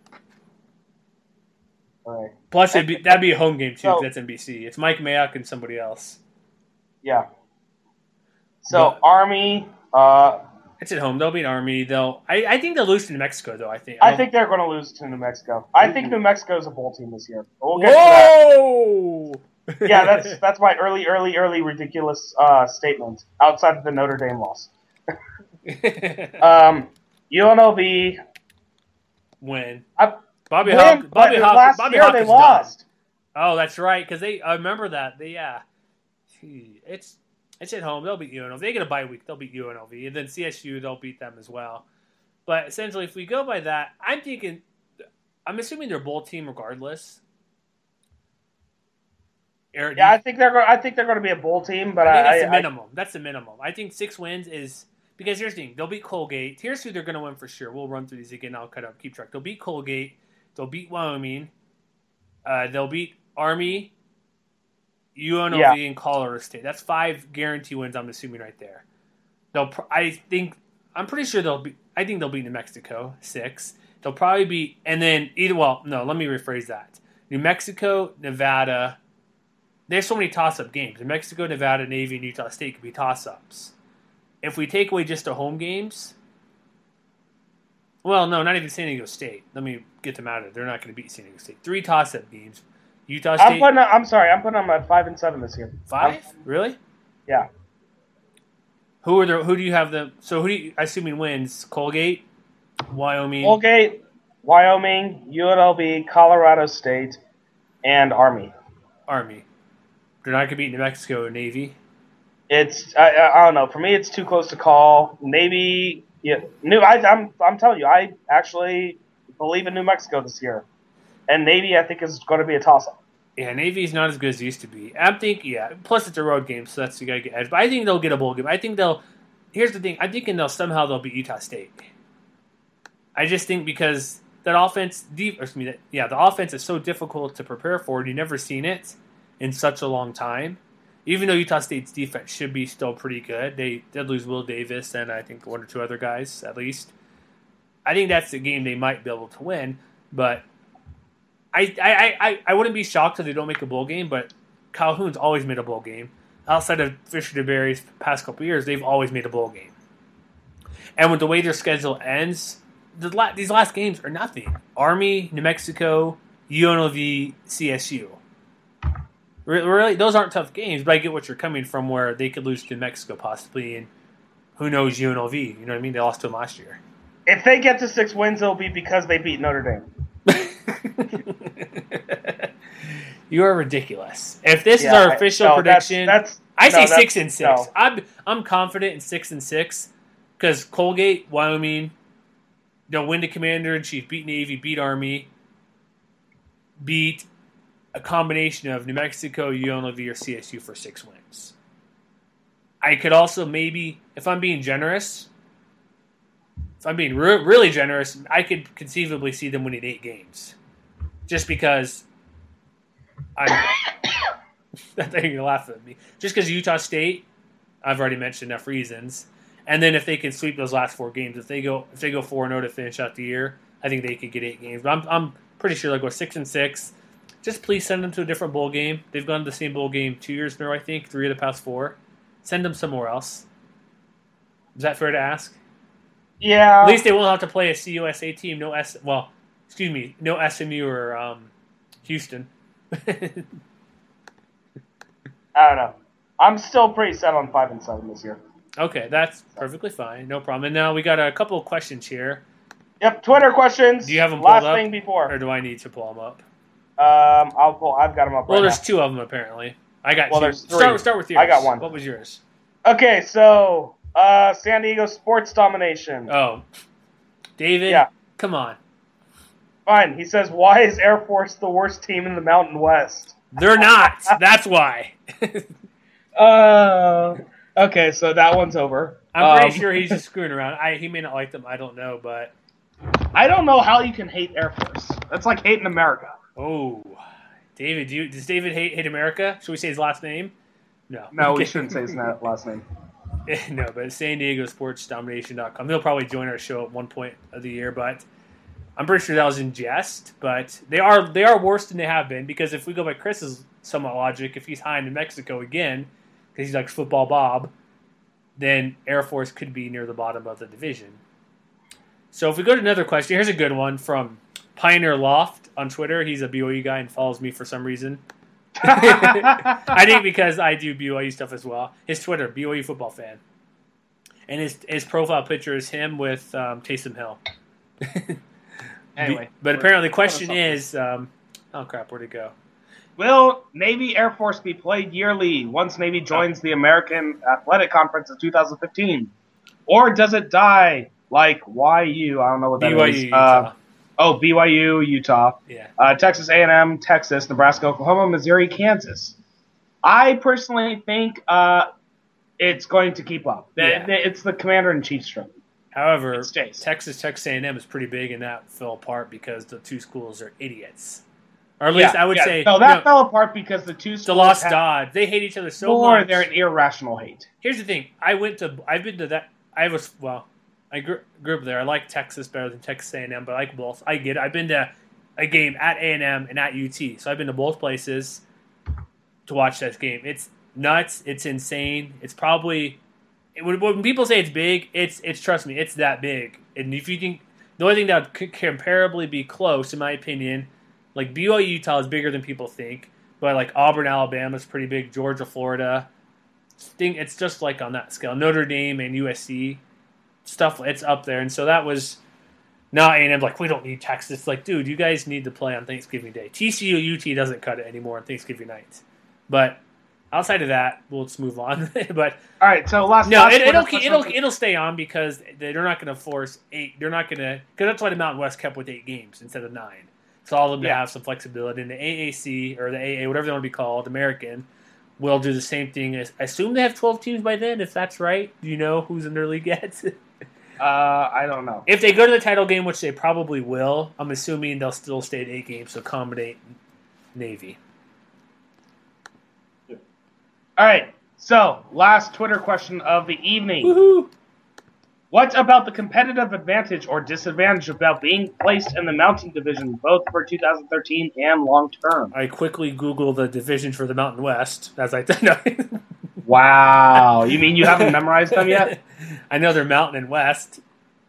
Right. Plus, that'd be a home game, too, because that's NBC. It's Mike Mayock and somebody else. Yeah. So, Army... it's at home. They'll beat Army. I think they'll lose to New Mexico, though, I think. I think they're going to lose to New Mexico. I think New Mexico's a bowl team this year. We'll get Whoa! To that. Yeah, that's my early ridiculous statement, outside of the Notre Dame loss. UNLV... Win. Bobby Hawkins they lost. Done. Oh, that's right, because I remember that. It's at home. They'll beat UNLV. They get a bye week. They'll beat UNLV. And then CSU, they'll beat them as well. But essentially, if we go by that, I'm assuming they're a bowl team regardless. Eric, I think they're going to be a bowl team, but that's the minimum. That's the minimum. I think 6 wins is because here's the thing: they'll beat Colgate. Here's who they're going to win for sure. We'll run through these again. I'll keep track. They'll beat Colgate. They'll beat Wyoming. They'll beat Army, UNLV, and Colorado State. That's 5 guarantee wins. I'm assuming right there. I'm pretty sure they'll be. I think they'll beat New Mexico 6. They'll probably beat, and then let me rephrase that. New Mexico, Nevada. There's so many toss-up games. New Mexico, Nevada, Navy, and Utah State could be toss-ups. If we take away just the home games, well, no, not even San Diego State. Let me get them out of it. They're not going to beat San Diego State. 3 toss-up games. Utah State. I'm putting them at 5-7 this year. 5? Really? Yeah. Who do you have so who do you, assuming wins? Colgate, Wyoming. Colgate, Wyoming, UNLV, Colorado State, and Army. They're not going to beat New Mexico or Navy. It's I don't know. For me, it's too close to call. Navy, yeah. I'm telling you, I actually believe in New Mexico this year, and Navy I think is going to be a toss-up. Yeah, Navy's not as good as it used to be. Plus it's a road game, so that's you got to get edge. But I think they'll get a bowl game. Here's the thing. I'm thinking they'll beat Utah State. I just think because that offense, the offense is so difficult to prepare for. And you've never seen it in such a long time. Even though Utah State's defense should be still pretty good, they did lose Will Davis and I think 1 or 2 other guys at least. I think that's the game they might be able to win, but I wouldn't be shocked if they don't make a bowl game. But Calhoun's always made a bowl game. Outside of Fisher DeBerry's past couple years, they've always made a bowl game. And with the way their schedule ends, these last games are nothing. Army, New Mexico, UNLV, CSU. Really, those aren't tough games, but I get what you're coming from where they could lose to New Mexico possibly, and who knows UNLV. You know what I mean? They lost to them last year. If they get to 6 wins, it'll be because they beat Notre Dame. You are ridiculous. If this is our official prediction, I say 6-6. No. I'm confident in 6-6 because Colgate, Wyoming, they'll win the Commander-in-Chief, beat Navy, beat Army, beat a combination of New Mexico, UNLV, or CSU for 6 wins. I could also maybe, if I'm being generous, if I'm being really generous, I could conceivably see them winning 8 games. Just because I think you're going to laugh at me. Just because Utah State, I've already mentioned enough reasons. And then if they can sweep those last 4 games, if they go 4-0 to finish out the year, I think they could get 8 games. But I'm pretty sure they'll go 6-6. Just please send them to a different bowl game. They've gone to the same bowl game 2 years in a row, I think, 3 of the past 4. Send them somewhere else. Is that fair to ask? Yeah. At least they won't have to play a CUSA team. No SMU or Houston. I don't know. I'm still pretty set on 5-7 this year. Okay, that's perfectly fine. No problem. And now we got a couple of questions here. Yep, Twitter questions. Do you have them pulled up? Last thing before. Or do I need to pull them up? I've got them up well, right there's now. 2 of them, apparently. I got 2. There's 3. Start with yours. I got 1. What was yours? Okay, so San Diego sports domination. Oh. David? Yeah. Come on. Fine. He says, why is Air Force the worst team in the Mountain West? They're not. That's why. Okay, so that one's over. I'm pretty sure he's just screwing around. He may not like them. I don't know, but I don't know how you can hate Air Force. That's like hating America. Oh, David, does David hate America? Should we say his last name? No. No, we shouldn't say his last name. No, but San Diego Sports Domination.com. He'll probably join our show at one point of the year, but I'm pretty sure that was in jest. But they are worse than they have been, because if we go by Chris's somewhat logic, if he's high in Mexico again, because he's like football Bob, then Air Force could be near the bottom of the division. So if we go to another question, here's a good one from Pioneer Loft on Twitter. He's a BYU guy and follows me for some reason. I think because I do BYU stuff as well. His Twitter, BYU football fan. And his profile picture is him with Taysom Hill. Anyway. But apparently the question is, oh crap, where'd it go? Will Navy Air Force be played yearly once Navy joins the American Athletic Conference in 2015? Or does it die like YU? I don't know what that BYU, is. Utah. BYU, Utah. Yeah. Texas A&M, Texas, Nebraska, Oklahoma, Missouri, Kansas. I personally think it's going to keep up. Yeah. It's the Commander-in-Chief's trophy. However, It stays. Texas A&M is pretty big, and that fell apart because the two schools are idiots. Or at least I would say... No, that fell apart because the two schools... The Lost Dodge. They hate each other so Or much. they're an irrational hate. Here's the thing. I've been to that... I grew up there. I like Texas better than Texas A&M, but I like both. I get it. I've been to a game at A&M and at UT, so I've been to both places to watch that game. It's nuts. It's insane. It's probably... When people say it's big, it's trust me, it's that big. And if you think... The only thing that could comparably be close, in my opinion... Like, BYU, Utah is bigger than people think. But, like, Auburn, Alabama is pretty big. Georgia, Florida. It's just, like, on that scale. Notre Dame and USC. Stuff, it's up there. And so that was not A&M. Like, we don't need Texas. It's like, dude, you guys need to play on Thanksgiving Day. TCU, UT doesn't cut it anymore on Thanksgiving night. But outside of that, we'll just move on. But all right, so it'll stay on because they're not going to force 8. They're not going to... Because that's why the Mountain West kept with 8 games instead of 9. So all of them to have some flexibility. And the AAC, or the AA, whatever they want to be called, American, will do the same thing. I assume they have 12 teams by then, if that's right. Do you know who's in their league yet? I don't know. If they go to the title game, which they probably will, I'm assuming they'll still stay at 8 games to accommodate Navy. All right, so last Twitter question of the evening. Woohoo! What about the competitive advantage or disadvantage about being placed in the Mountain Division, both for 2013 and long term? I quickly Googled the division for the Mountain West. As I no. Wow. You mean you haven't memorized them yet? I know they're Mountain and West.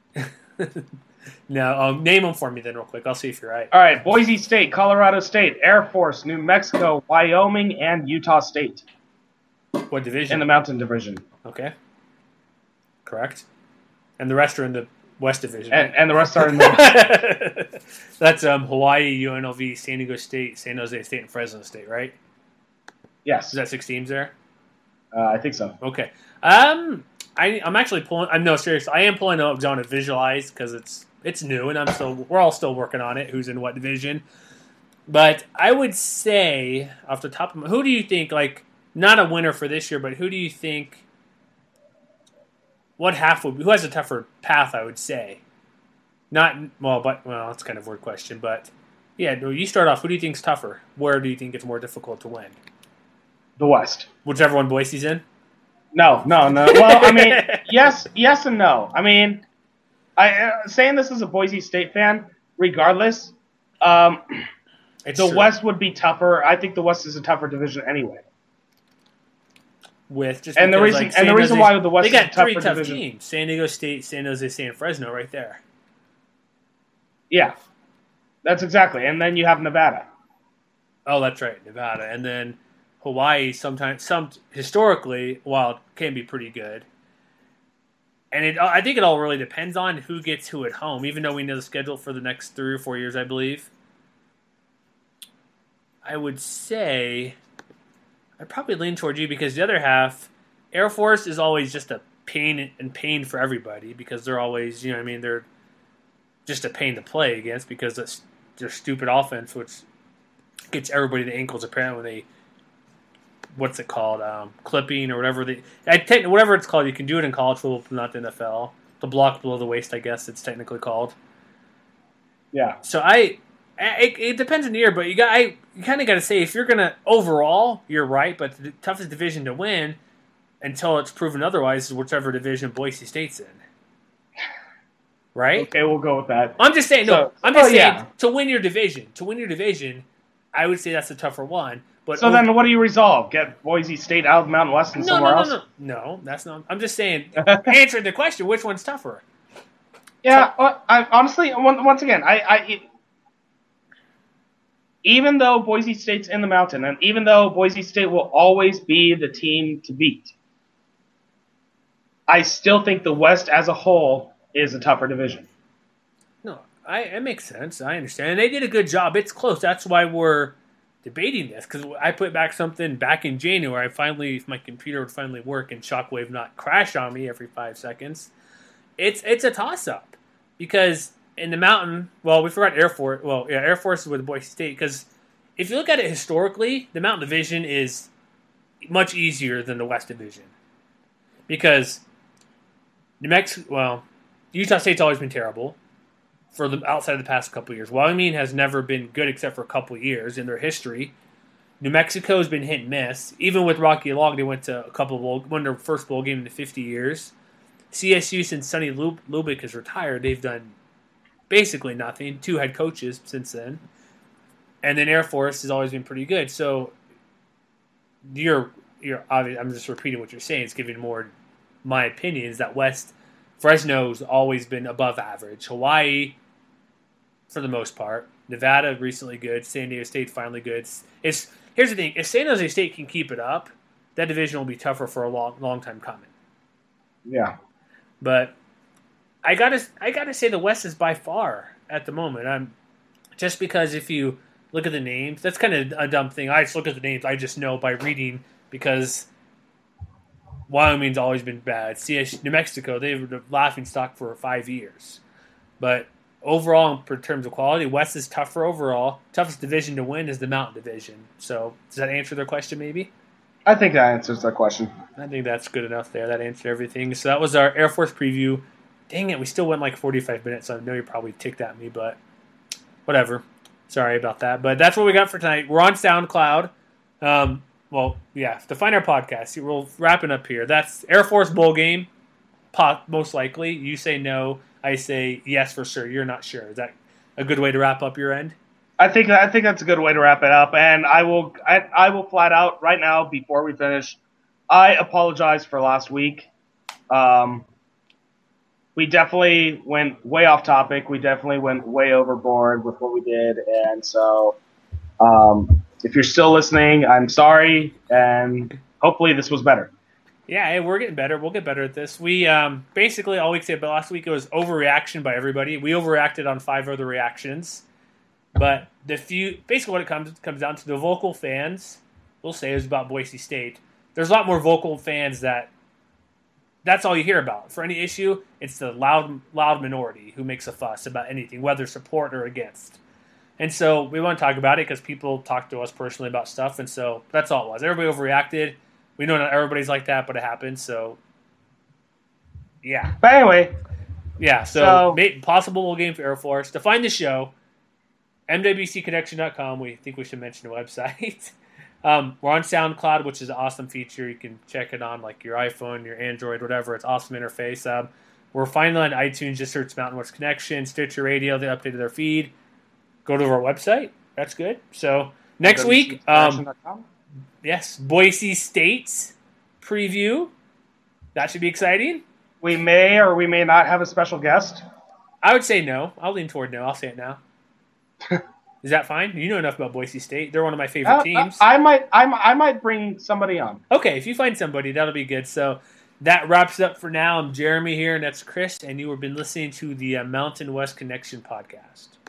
No, name them for me then real quick. I'll see if you're right. All right, Boise State, Colorado State, Air Force, New Mexico, Wyoming, and Utah State. What division? In the Mountain Division. Okay. Correct. And the rest are in the West Division. And the rest are in the... That's Hawaii, UNLV, San Diego State, San Jose State, and Fresno State, right? Yes. Is that 6 teams there? I think so. Okay. I'm actually pulling... No, seriously. I am pulling up John to visualize because it's new, and we're all still working on it, who's in what division. But I would say, off the top of my... Who do you think, like, not a winner for this year, but who do you think... What half would be? Who has a tougher path? I would say, that's kind of a weird question, but yeah, you start off. Who do you think's tougher? Where do you think it's more difficult to win? The West. Whichever one Boise's in. No. Well, I mean, yes and no. I mean, saying this as a Boise State fan, regardless, the true. West would be tougher. I think the West is a tougher division anyway. The reason why the West is a tougher they got 3 tough division. teams: San Diego State, San Jose State, and Fresno, right there. Yeah, that's exactly. And then you have Nevada. Oh, that's right, Nevada, and then Hawaii. Historically, while it can be pretty good, and I think it all really depends on who gets who at home. Even though we know the schedule for the next 3 or 4 years, I believe. I would say. I'd probably lean toward you because the other half, Air Force is always just a pain for everybody because they're always, they're just a pain to play against because that's their stupid offense, which gets everybody the ankles apparently when they, what's it called, clipping or whatever. Whatever it's called, you can do it in college football, but not the NFL. The block below the waist, I guess it's technically called. Yeah. So it depends on the year, but you kind of got to say if you're gonna overall, you're right. But the toughest division to win until it's proven otherwise is whichever division Boise State's in. Right? Okay, we'll go with that. I'm just saying. So- I'm just saying yeah. to win your division, I would say that's the tougher one. But So then, what do you resolve? Get Boise State out of the Mountain West and somewhere else? No, that's not. I'm just saying. Answering the question, which one's tougher? Yeah, I honestly, once again, even though Boise State's in the mountain, and even though Boise State will always be the team to beat, I still think the West as a whole is a tougher division. No, it makes sense. I understand. And they did a good job. It's close. That's why we're debating this, because I put back something back in January. If my computer would finally work and Shockwave not crash on me every 5 seconds. It's a toss-up because in the mountain, well, we forgot Air Force. Well, yeah, Air Force is with Boise State because if you look at it historically, the Mountain Division is much easier than the West Division because Utah State's always been terrible for the outside of the past couple of years. Wyoming has never been good except for a couple of years in their history. New Mexico's been hit and miss. Even with Rocky Log, they went to won their first bowl game in 50 years. CSU, since Sonny Lubick has retired, they've done basically nothing. 2 head coaches since then. And then Air Force has always been pretty good. So you're obviously, I'm just repeating what you're saying. It's giving more my opinion is that Fresno's always been above average. Hawaii, for the most part. Nevada, recently good. San Diego State, finally good. Here's the thing. If San Jose State can keep it up, that division will be tougher for a long time coming. Yeah. But I gotta say the West is by far at the moment. Just because if you look at the names, that's kind of a dumb thing. I just look at the names. I just know by reading because Wyoming's always been bad. New Mexico, they were the laughing stock for 5 years. But overall, in terms of quality, West is tougher overall. Toughest division to win is the Mountain Division. So does that answer their question? Maybe. I think that answers that question. I think that's good enough there. That answered everything. So that was our Air Force preview. Dang it, we still went like 45 minutes, so I know you're probably ticked at me, but whatever. Sorry about that. But that's what we got for tonight. We're on SoundCloud. To find our podcast, we're wrapping up here. That's Air Force Bowl game, most likely. You say no. I say yes for sure. You're not sure. Is that a good way to wrap up your end? I think that's a good way to wrap it up, and I will flat out right now before we finish. I apologize for last week. We definitely went way off topic. We definitely went way overboard with what we did, and so if you're still listening, I'm sorry, and hopefully this was better. Yeah, hey, we're getting better. We'll get better at this. We basically all we said about last week it was overreaction by everybody. We overreacted on 5 other reactions. But basically what it comes down to, the vocal fans, we'll say, is about Boise State. There's a lot more vocal fans that's all you hear about. For any issue, it's the loud minority who makes a fuss about anything, whether support or against. And so we want to talk about it because people talk to us personally about stuff, and so that's all it was. Everybody overreacted. We know not everybody's like that, but it happens, so yeah. But anyway. Yeah, so possible bowl game for Air Force. To find the show, MWCconnection.com. We think we should mention the website. We're on SoundCloud, which is an awesome feature. You can check it on like your iPhone, your Android, whatever. It's awesome interface. We're finally on iTunes. Just search Mountain West Connection, Stitcher Radio. They updated their feed. Go to our website. That's good. So next week, yes, Boise State's preview. That should be exciting. We may or we may not have a special guest. I would say no. I'll lean toward no. I'll say it now. Is that fine? You know enough about Boise State. They're one of my favorite teams. I might bring somebody on. Okay, if you find somebody, that'll be good. So that wraps it up for now. I'm Jeremy here, and that's Chris, and you have been listening to the Mountain West Connection podcast.